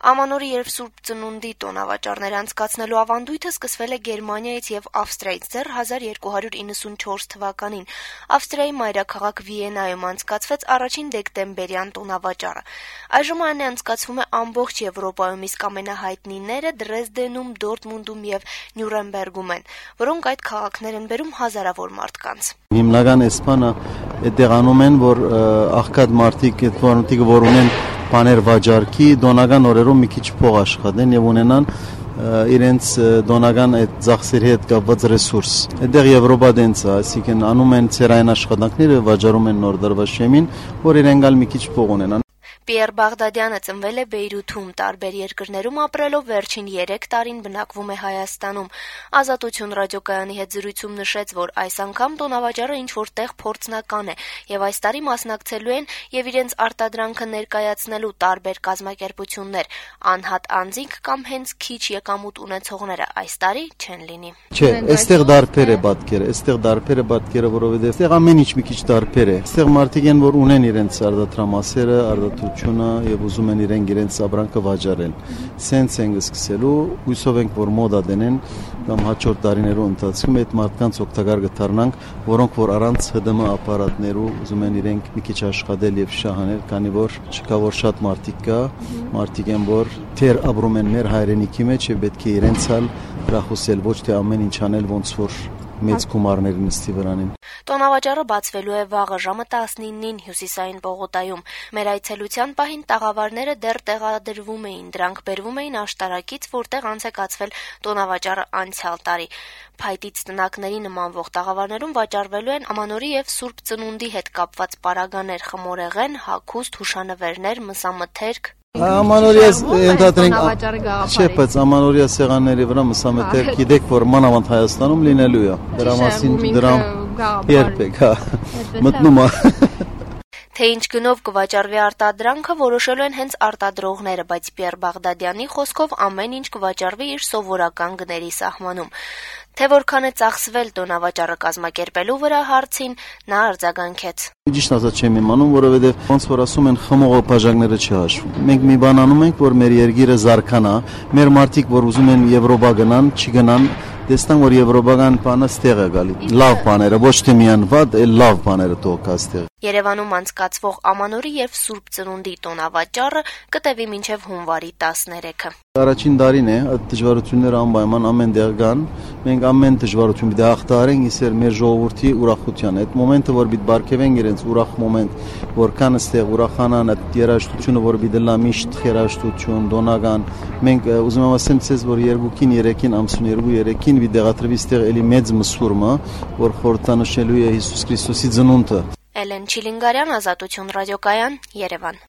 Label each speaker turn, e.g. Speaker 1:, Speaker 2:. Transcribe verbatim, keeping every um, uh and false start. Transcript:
Speaker 1: Ամանորի երբ Սուրբ Ծնունդի տոնավաճառներ անցկացնելու ավանդույթը սկսվել է Գերմանիայից եւ Ավստրիայից դեռ հազար երկու հարյուր իննսունչորս թվականին։ Ավստրիայի մայրաքաղաք Վիեննայում անցկացվեց առաջին դեկտեմբերյան տոնավաճառը։ Այժմ այն անցկացվում է ամբողջ Եվրոպայում, իսկ ամենահայտնիները Դրեզդենում, Դորտմունդում եւ Նյուրնբերգում են, որոնք այդ քաղաքներ են բերում հազարավոր մարդկանց։
Speaker 2: Հիմնական էսպանը այդտեղ անում են, որ աղքատ մարդիկ, այդ որոնք որ ունեն բաներ վաճառքի, դոնական օրերում մի քիչ փող աշխատեն եւ ունենան իրենց դոնական այդ ծախսերի հետ կապված ռեսուրս։ Այդտեղ Եվրոպա դենս է, այսինքն անում են ցերային աշխատանքները, վաճառում են նոր դրված շեմին, որ իրենք ալ մի քիչ փող ունենան։
Speaker 1: Պիեր Բաղդադյանը ծնվել է Բեյրութում, տարբեր երկրներում ապրելով վերջին երեք տարին բնակվում է Հայաստանում։ Ազատություն ռադիոկայանի հետ զրույցում նշեց, որ այս անգամ տոնավաճառը ինչ-որ տեղ փորձնական է եւ այս տարի մասնակցելու են եւ իրենց արտադրանքը ներկայացնելու տարբեր կազմակերպություններ, անհատ անձինք կամ հենց քիչ եկամուտ ունեցողները այս տարի չեն լինի։
Speaker 2: Չէ, այստեղ դարբեր է պատկերը, այստեղ դարբեր է պատկերը, որովհետեւ այստեղ ամեն ինչ մի քիչ դարբեր է։ Այստեղ մարդիկ են, որ ունեն իրենց արտադրամասերը, արտադրություն եւ ուզում են իրենք իրենց ապրանքը վաճառել։ Սենց են սկսելու, հույսով ենք, որ մոդա դենեն կամ հաջորդ տարիներու ընթացքում այդ մարդկանց օգտակար կդառնանք, որոնք որ առանց Հ Դ Մ ապարատներու ուզում են իրենք մի քիչ աշխատել եւ շահանել, քանի որ չկա որ շատ մարդիկ կա, մարդիկ են, որ թեր ապրում են մեր հայրենիքի մեջ եւ պետք է իրենց հալ հրախուսել, ոչ թե ամեն ինչ անել ոնց որ մեծ գումարներ նստի վրանին։
Speaker 1: Տոնավաճառը բացվելու է վաղը ժամը տասնինին հյուսիսային պողոտայում։ Մեր այցելության պահին տաղավարները դեռ տեղադրվում էին, դրանք բերվում էին աշտարակից, որտեղ անց է կացվել տոնավաճառը անցյալ տարի։ Փայտից տնակների նմանվող տաղավարներում վաճառվելու են Ամանորի եւ Սուրբ Ծնունդի հետ կապված պարագաներ, խմորեղեն, հագուստ, հուշանվերներ, մսամթերք։
Speaker 2: Ամանորիա ընդհանրենք չէ, բայց Ամանորիա սեղանների վրա մսամթերք գիտեք, որ մանավանդ Հայաստանում լինելու է։ Դրա մասին դրամ երբեք, հա, մտնում է։
Speaker 1: Թե ինչ գնով կվաճառվի արտադրանքը որոշելու են հենց արտադրողները, բայց Պիեր Բաղդադյանի խոսքով ամեն ինչ կվաճառվի իր սովորական գների սահմանում։ Թե որքան է ծախսվել տոնավաճառը կազմակերպելու վրա հարցին, նա արձագանքեց։
Speaker 2: Ճիշտ ասած չեմ իմանում, որովհետև ոնց որ ասում են խմողը բաժակները չհաշվում։ Մենք մի բան անում ենք, որ մեր երկիրը զարգանա, մեր մարդիկ, որ ուզում են Եվրոպա գնան, չգնան, տեսնան, որ եվրոպական բանը ստեղ է գալի։ Լավ բաները, ոչ թե միան վատ, այլ լավ բաները թող կա ստեղ։
Speaker 1: Երևանում անցկացվող Ամանորի եւ Սուրբ Ծնունդի տոնավաճառը կտևի մինչեւ հունվարի տասներեքը։
Speaker 2: Առաջին տարին է, այդ դժվարությունները անպայման ամեն տեղ կան։ Մենք ամեն դժվարություն պիտի հաղթահարենք, իսեր մեր ժողովրդի ուրախության։ Այդ մոմենտը, որ պիտի բարգեւենք իրենց ուրախ մոմենտ, որքան ստեղ ուրախանան, այդ երաժշտությունը, որ պիտի լա միշտ երաժշտություն, դոնական։ Մենք ուզում եմ ասեմ ցեզ, որ երկուքին, երեքին, ամսուներկու, երեքին պիտի դեղատրվի ստեղ էլի մեծ մսուրմը, որ խորհրդանշելու է Հիսուս Քրիստոսի ծնունդը։
Speaker 1: Էլեն Չիլինգարյան, Ազատություն ռադիոկայան, Երևան։